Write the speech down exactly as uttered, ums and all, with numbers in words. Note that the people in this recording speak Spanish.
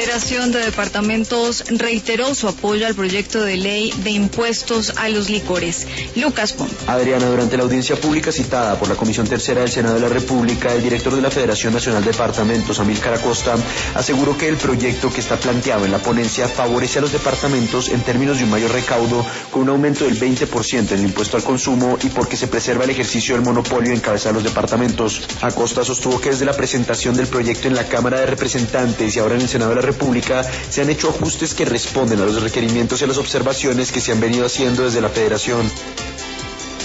Federación de Departamentos reiteró su apoyo al proyecto de ley de impuestos a los licores. Lucas Pon. Adriana, durante la audiencia pública citada por la Comisión Tercera del Senado de la República, el director de la Federación Nacional de Departamentos, Amílcar Acosta, aseguró que el proyecto que está planteado en la ponencia favorece a los departamentos en términos de un mayor recaudo, con un aumento del veinte por ciento en el impuesto al consumo y porque se preserva el ejercicio del monopolio en cabeza de los departamentos. Acosta sostuvo que desde la presentación del proyecto en la Cámara de Representantes y ahora en el Senado de la República se han hecho ajustes que responden a los requerimientos y a las observaciones que se han venido haciendo desde la Federación.